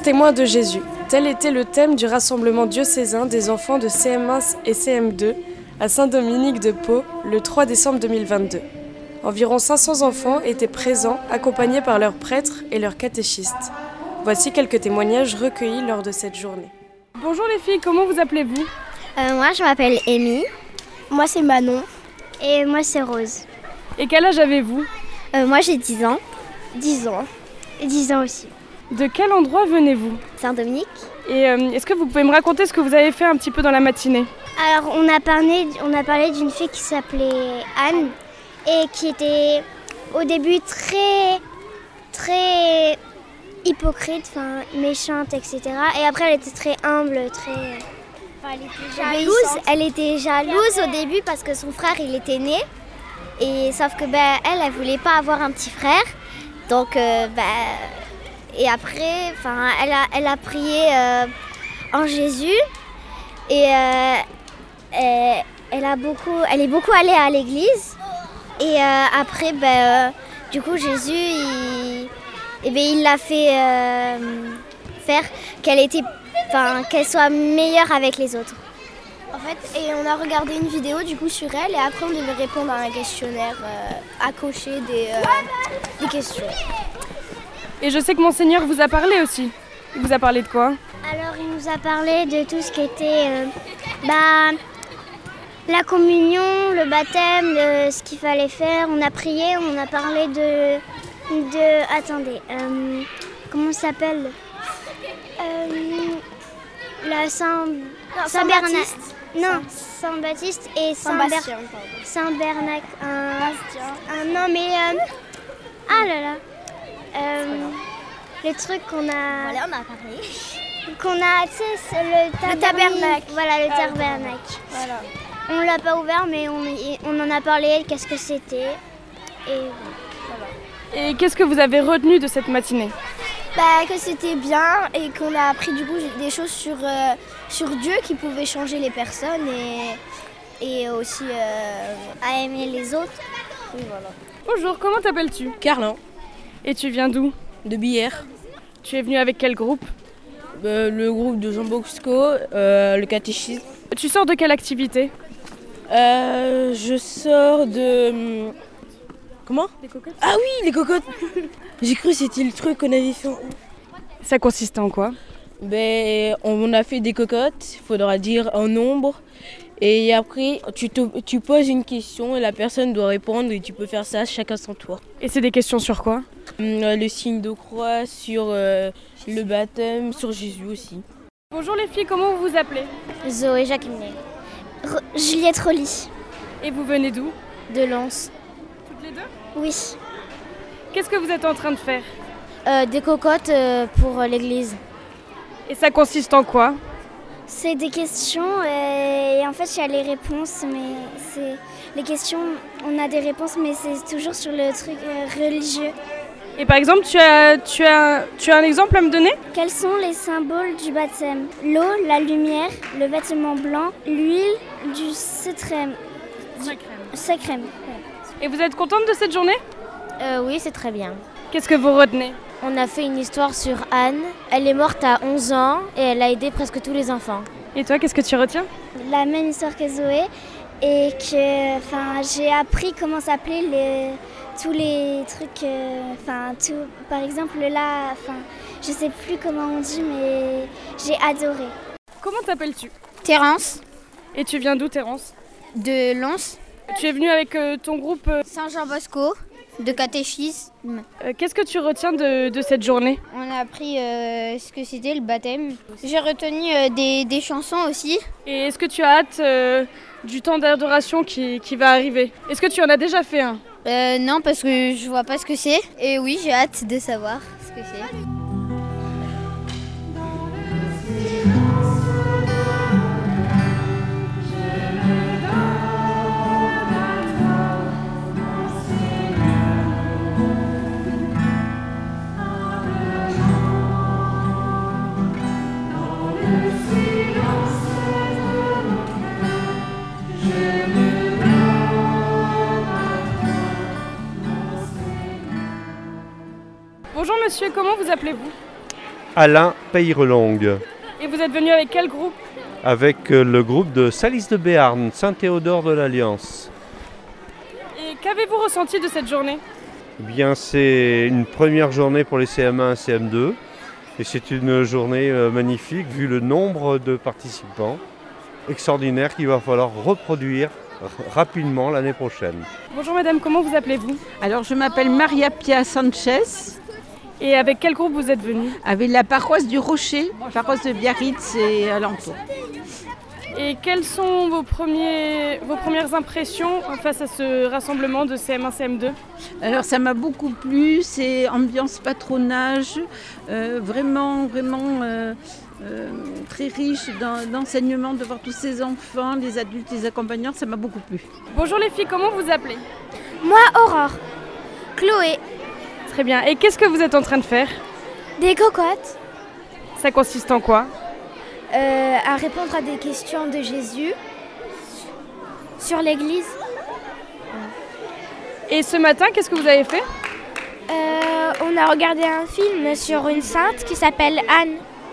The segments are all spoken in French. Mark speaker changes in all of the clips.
Speaker 1: témoin de Jésus. Tel était le thème du rassemblement diocésain des enfants de CM1 et CM2 à Saint-Dominique de Pau le 3 décembre 2022. Environ 500 enfants étaient présents, accompagnés par leurs prêtres et leurs catéchistes. Voici quelques témoignages recueillis lors de cette journée. Bonjour les filles, comment vous appelez-vous ?
Speaker 2: Moi je m'appelle Amy.
Speaker 3: Moi c'est Manon.
Speaker 2: Et moi c'est Rose.
Speaker 1: Et quel âge avez-vous ?
Speaker 2: Moi j'ai 10 ans.
Speaker 3: 10 ans.
Speaker 2: Et 10 ans aussi.
Speaker 1: De quel endroit venez-vous ?
Speaker 2: Saint-Dominique.
Speaker 1: Et est-ce que vous pouvez me raconter ce que vous avez fait un petit peu dans la matinée ?
Speaker 2: Alors on a parlé d'une fille qui s'appelait Anne et qui était au début très hypocrite, méchante, etc. Et après elle était très humble, elle était jalouse au début parce que son frère il était né. Et sauf que elle voulait pas avoir un petit frère. Donc et après elle a prié en Jésus et elle est beaucoup allée à l'église. Et après du coup Jésus il l'a fait faire qu'elle soit meilleure avec les autres.
Speaker 3: En fait, et on a regardé une vidéo du coup sur elle et après on devait répondre à un questionnaire à cocher des questions.
Speaker 1: Et je sais que Monseigneur vous a parlé aussi. Il vous a parlé de quoi ?
Speaker 2: Alors il nous a parlé de tout ce qui était la communion, le baptême, ce qu'il fallait faire. On a prié, on a parlé attendez, comment ça s'appelle ? La Saint-Bernard. Non, Saint-Baptiste et
Speaker 3: Saint-Bastien.
Speaker 2: Saint-Bernac. Non mais ah là là. Le truc qu'on a.
Speaker 3: Voilà, on a parlé.
Speaker 2: Qu'on a, tu sais, c'est le tabernacle. Voilà, le tabernacle.
Speaker 3: Voilà.
Speaker 2: On l'a pas ouvert, mais on en a parlé. Qu'est-ce que c'était ? Et voilà.
Speaker 1: Et qu'est-ce que vous avez retenu de cette matinée ?
Speaker 3: Que c'était bien et qu'on a appris du coup des choses sur Dieu qui pouvaient changer les personnes et aussi
Speaker 2: à aimer les autres.
Speaker 3: Oui, voilà.
Speaker 1: Bonjour, comment t'appelles-tu ?
Speaker 4: Carlin,
Speaker 1: Et tu viens d'où ?
Speaker 4: de Billère.
Speaker 1: Tu es venu avec quel groupe ?
Speaker 4: Le groupe de Jean Bosco, le catéchisme.
Speaker 1: Tu sors de quelle activité ?
Speaker 4: Je sors de... Comment ?
Speaker 1: Des cocottes.
Speaker 4: Ah oui, les cocottes. J'ai cru que c'était le truc qu'on avait fait.
Speaker 1: Ça consiste en quoi ?
Speaker 4: On a fait des cocottes, il faudra dire un nombre. Et après, tu poses une question et la personne doit répondre et tu peux faire ça chacun son tour.
Speaker 1: Et c'est des questions sur quoi ?
Speaker 4: Le signe de croix, sur le baptême, sur Jésus aussi.
Speaker 1: Bonjour les filles, comment vous vous appelez ?
Speaker 2: Zoé Jacquemin. Juliette Rolly.
Speaker 1: Et vous venez d'où ?
Speaker 2: De Lens.
Speaker 1: Toutes les deux ?
Speaker 2: Oui.
Speaker 1: Qu'est-ce que vous êtes en train de faire ?
Speaker 2: Des cocottes pour l'église.
Speaker 1: Et ça consiste en quoi ?
Speaker 2: C'est des questions et en fait il y a les réponses, mais c'est les questions, on a des réponses, mais c'est toujours sur le truc religieux.
Speaker 1: Et par exemple, tu as un exemple à me donner ?
Speaker 2: Quels sont les symboles du baptême ? L'eau, la lumière, le vêtement blanc, l'huile, du sacrème. Sacrème.
Speaker 1: Et vous êtes contente de cette journée ?
Speaker 2: Oui, c'est très bien.
Speaker 1: Qu'est-ce que vous retenez ?
Speaker 2: On a fait une histoire sur Anne. Elle est morte à 11 ans et elle a aidé presque tous les enfants.
Speaker 1: Et toi, qu'est-ce que tu retiens ?
Speaker 2: La même histoire que Zoé et que j'ai appris comment s'appelaient tous les trucs. Par exemple là, je sais plus comment on dit, mais j'ai adoré.
Speaker 1: Comment t'appelles-tu ?
Speaker 3: Terence.
Speaker 1: Et tu viens d'où, Terence ?
Speaker 3: De Lens.
Speaker 1: Tu es venue avec ton groupe.
Speaker 3: Saint-Jean Bosco. De catéchisme.
Speaker 1: Qu'est-ce que tu retiens de cette journée ?
Speaker 3: On a appris ce que c'était le baptême. J'ai retenu des chansons aussi.
Speaker 1: Et est-ce que tu as hâte du temps d'adoration qui va arriver ? Est-ce que tu en as déjà fait un ?
Speaker 3: Non, parce que je vois pas ce que c'est. Et oui, j'ai hâte de savoir ce que c'est.
Speaker 1: Bonjour monsieur, comment vous appelez-vous ?
Speaker 5: Alain Peyrelongue,
Speaker 1: Et vous êtes venu avec quel groupe?
Speaker 5: avec le groupe de Salis de Béarn, Saint-Théodore de l'Alliance.
Speaker 1: Et qu'avez-vous ressenti de cette journée?
Speaker 5: Eh bien, c'est une première journée pour les CM1 et CM2 et c'est une journée magnifique vu le nombre de participants extraordinaire qu'il va falloir reproduire rapidement l'année prochaine.
Speaker 1: Bonjour madame, comment vous appelez-vous?
Speaker 6: Alors je m'appelle Maria Pia Sanchez,
Speaker 1: Et avec quel groupe vous êtes venu?
Speaker 6: avec la paroisse du Rocher, paroisse de Biarritz et alentour.
Speaker 1: Et quelles sont vos premières impressions face à ce rassemblement de CM1, CM2?
Speaker 6: Alors ça m'a beaucoup plu, c'est ambiance patronage, vraiment très riche d'enseignements, de voir tous ces enfants, les adultes, les accompagnants, ça m'a beaucoup plu.
Speaker 1: Bonjour les filles, comment vous appelez?
Speaker 3: Moi, Aurore. Chloé.
Speaker 1: Très bien, et qu'est-ce que vous êtes en train de faire?
Speaker 3: Des cocottes.
Speaker 1: Ça consiste en quoi?
Speaker 3: À répondre à des questions de Jésus sur l'église.
Speaker 1: Et ce matin, qu'est-ce que vous avez fait?
Speaker 3: On a regardé un film sur une sainte qui s'appelle Anne,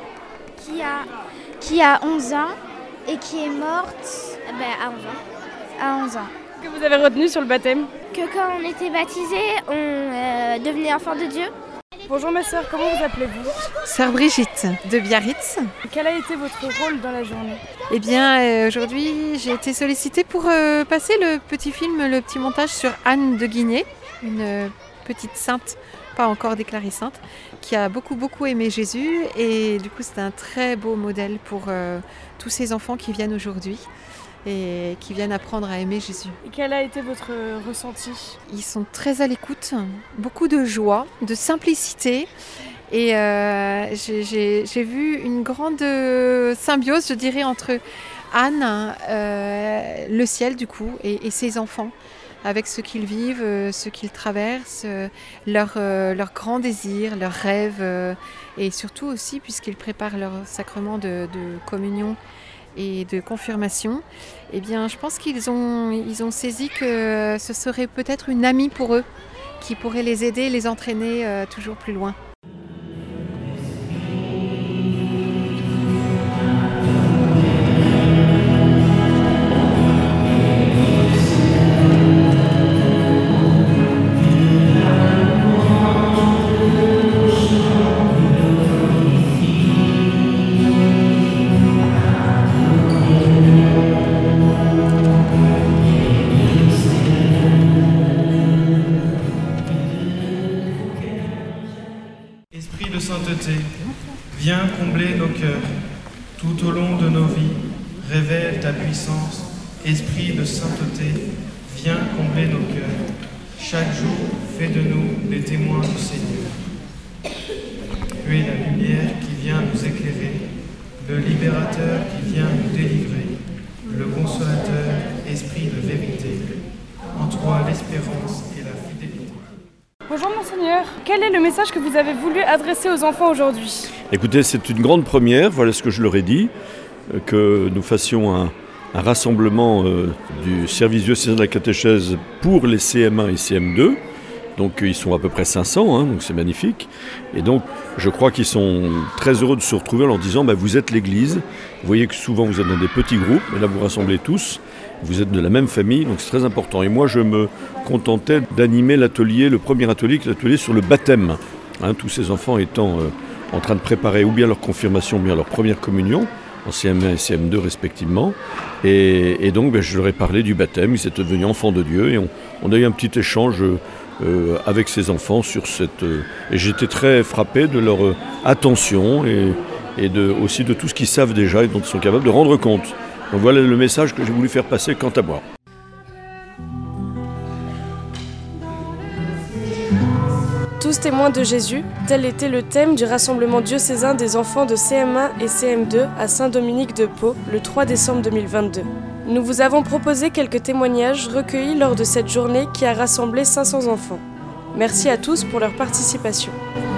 Speaker 3: qui a 11 ans et qui est morte à 11 ans.
Speaker 1: Que vous avez retenu sur le baptême?
Speaker 3: Que quand on était baptisé, on devenait enfant de Dieu.
Speaker 1: Bonjour ma sœur, comment vous appelez-vous?
Speaker 7: Sœur Brigitte de Biarritz.
Speaker 1: Quel a été votre rôle dans la journée?
Speaker 7: Eh bien, aujourd'hui, j'ai été sollicitée pour passer le petit film, le petit montage sur Anne de Guigné, une petite sainte, pas encore déclarée sainte, qui a beaucoup aimé Jésus. Et du coup, c'est un très beau modèle pour tous ces enfants qui viennent aujourd'hui et qui viennent apprendre à aimer Jésus.
Speaker 1: Et quel a été votre ressenti?
Speaker 7: Ils sont très à l'écoute, beaucoup de joie, de simplicité. Et j'ai vu une grande symbiose, je dirais, entre Anne, le ciel du coup, et ses enfants, avec ce qu'ils vivent, ce qu'ils traversent, leurs grands désirs, leurs rêves, et surtout aussi, puisqu'ils préparent leur sacrement de communion et de confirmation, eh bien, je pense qu'ils ont saisi que ce serait peut-être une amie pour eux, qui pourrait les aider, les entraîner toujours plus loin.
Speaker 8: Esprit de sainteté, viens combler nos cœurs. Tout au long de nos vies, révèle ta puissance. Esprit de sainteté, viens combler nos cœurs. Chaque jour, fais de nous des témoins du Seigneur. Tu es la lumière qui vient nous éclairer, le libérateur qui vient nous délivrer, le consolateur, esprit de vérité. En toi l'espérance et la fidélité.
Speaker 1: Bonjour monseigneur, quel est le message que vous avez voulu adresser aux enfants aujourd'hui?
Speaker 9: Écoutez, c'est une grande première, voilà ce que je leur ai dit, que nous fassions un rassemblement du service diocésain de la catéchèse pour les CM1 et CM2. Donc ils sont à peu près 500, donc c'est magnifique. Et donc je crois qu'ils sont très heureux de se retrouver en leur disant vous êtes l'Église. Vous voyez que souvent vous êtes dans des petits groupes, mais là vous rassemblez tous. Vous êtes de la même famille, donc c'est très important. Et moi je me contentais d'animer l'atelier, le premier atelier, qui est l'atelier sur le baptême. Tous ces enfants étant en train de préparer ou bien leur confirmation, ou bien leur première communion, en CM1 et CM2 respectivement. Et donc je leur ai parlé du baptême, ils étaient devenus enfants de Dieu. Et on a eu un petit échange avec ces enfants sur cette... et j'étais très frappé de leur attention et aussi de tout ce qu'ils savent déjà et dont ils sont capables de rendre compte. Donc voilà le message que j'ai voulu faire passer quant à moi.
Speaker 1: Tous témoins de Jésus, tel était le thème du rassemblement diocésain des enfants de CM1 et CM2 à Saint-Dominique de Pau le 3 décembre 2022. Nous vous avons proposé quelques témoignages recueillis lors de cette journée qui a rassemblé 500 enfants. Merci à tous pour leur participation.